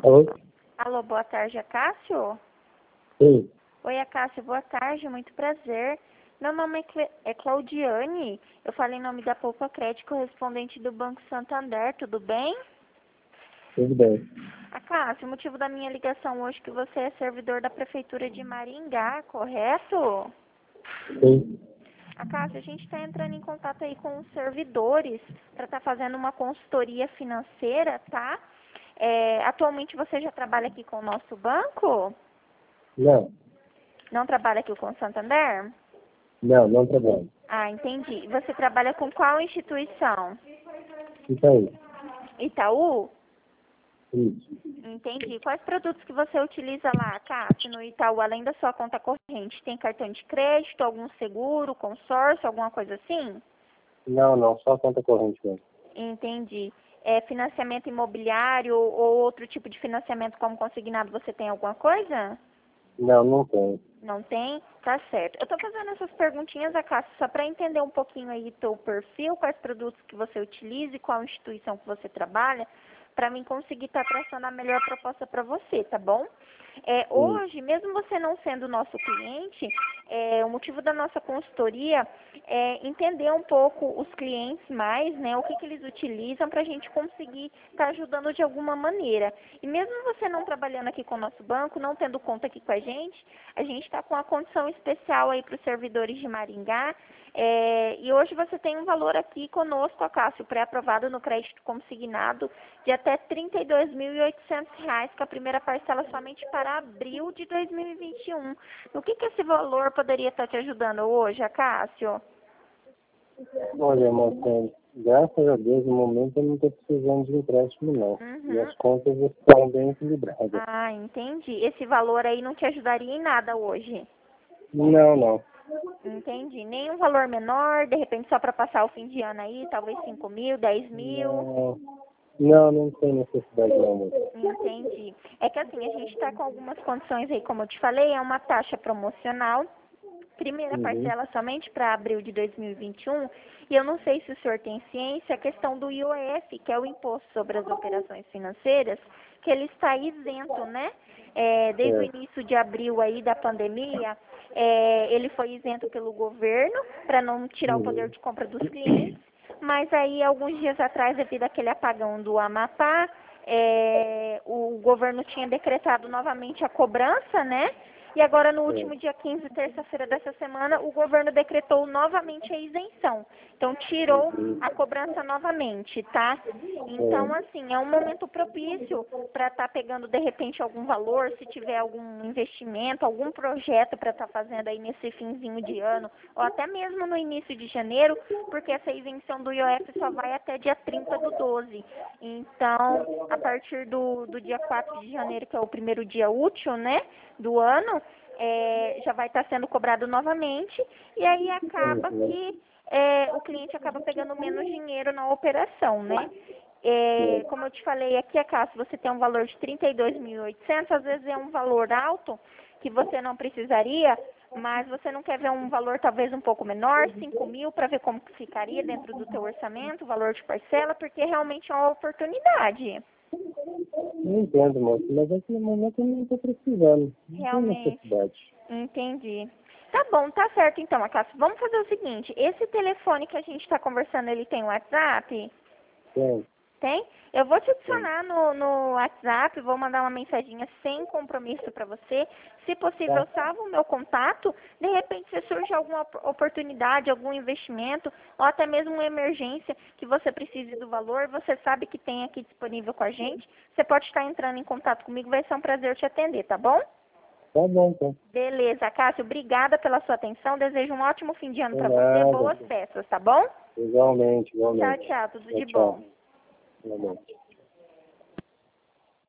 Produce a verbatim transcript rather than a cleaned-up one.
Oi? Alô, boa tarde, Acácio? Sim. Oi, Acácio, boa tarde, muito prazer. Meu nome é, Cle... é Claudiane, eu falei em nome da Poupa Crédito, correspondente do Banco Santander, tudo bem? Tudo bem. Acácio, o motivo da minha ligação hoje é que você é servidor da Prefeitura de Maringá, correto? Sim. Acácio, a gente está entrando em contato aí com os servidores para estar fazendo uma consultoria financeira, tá? É, atualmente você já trabalha aqui com o nosso banco? Não. Não trabalha aqui com o Santander? Não, não trabalho. Ah, entendi. Você trabalha com qual instituição? Fica aí. Itaú? Isso. Entendi. Quais produtos que você utiliza lá, Cássio, no Itaú, além da sua conta corrente? Tem cartão de crédito, algum seguro, consórcio, alguma coisa assim? Não, não, só conta corrente mesmo. Entendi. É financiamento imobiliário ou outro tipo de financiamento como consignado, você tem alguma coisa? Não, não tenho. Não tem? Tá certo. Eu tô fazendo essas perguntinhas, Acácio, só para entender um pouquinho aí do teu perfil, quais produtos que você utiliza e qual instituição que você trabalha, para mim conseguir estar traçando a melhor proposta para você, tá bom? É, Sim. hoje, mesmo você não sendo nosso cliente, é, o motivo da nossa consultoria é entender um pouco os clientes mais, né, o que, que eles utilizam para a gente conseguir estar ajudando de alguma maneira. E mesmo você não trabalhando aqui com o nosso banco, não tendo conta aqui com a gente, a gente está com uma condição especial aí para os servidores de Maringá. É, e hoje você tem um valor aqui conosco, Acácio, pré-aprovado no crédito consignado de até trinta e dois mil e oitocentos reais, com a primeira parcela somente para abril de dois mil e vinte e um. No que, que esse valor poderia estar te ajudando hoje, Acácio? Olha, Marcelo, graças a Deus, no momento eu não estou precisando de empréstimo, não. Uhum. Minhas contas estão bem equilibradas. Ah, entendi. Esse valor aí não te ajudaria em nada hoje? Não, não. Entendi. Nenhum valor menor, de repente só para passar o fim de ano aí, talvez cinco mil, dez mil? Não, não, não tem necessidade não, amor. Entendi. É que assim, a gente está com algumas condições aí, como eu te falei, é uma taxa promocional. Primeira Uhum. parcela somente para abril de dois mil e vinte e um. E eu não sei se o senhor tem ciência, a questão do I O F, que é o Imposto sobre as Operações Financeiras, que ele está isento, né? É, desde o É. início de abril aí da pandemia, é, ele foi isento pelo governo para não tirar o poder Uhum. de compra dos clientes. Mas aí, alguns dias atrás, devido àquele apagão do Amapá, é, o governo tinha decretado novamente a cobrança, né? E agora, no É. último dia quinze, terça-feira dessa semana, o governo decretou novamente a isenção. Então, tirou Uhum. a cobrança novamente, tá? Então, É. assim, é um momento propício para estar pegando, de repente, algum valor, se tiver algum investimento, algum projeto para estar fazendo aí nesse finzinho de ano, ou até mesmo no início de janeiro, porque essa isenção do I O F só vai até dia trinta do doze. Então, a partir do, do dia quatro de janeiro, que é o primeiro dia útil, né, do ano, é, já vai estar sendo cobrado novamente, e aí acaba Uhum. que é, o cliente acaba pegando menos dinheiro na operação, né? É, É. como eu te falei aqui, acaso você tem um valor de trinta e dois mil e oitocentos, às vezes é um valor alto que você não precisaria, mas você não quer ver um valor talvez um pouco menor, cinco mil, para ver como que ficaria dentro do teu orçamento, o valor de parcela, porque realmente é uma oportunidade. Não entendo, moço, mas aqui no momento eu não estou precisando. Não tem Realmente. necessidade. Entendi. Tá bom, tá certo então, Acácio. Vamos fazer o seguinte, esse telefone que a gente está conversando, ele tem WhatsApp? Tem, Tem? Eu vou te tem. adicionar no, no WhatsApp, vou mandar uma mensaginha sem compromisso para você. Se possível, Tá? eu salvo o meu contato. De repente, se surge alguma op- oportunidade, algum investimento, ou até mesmo uma emergência que você precise do valor, você sabe que tem aqui disponível com a gente. Você pode estar entrando em contato comigo, vai ser um prazer te atender, tá bom? Tá bom, então. Beleza, Cássio, obrigada pela sua atenção. Desejo um ótimo fim de ano De para você, nada. boas festas, tá bom? Igualmente, Tchau, igualmente. tchau, tudo Tchau, de tchau. bom. Igualmente.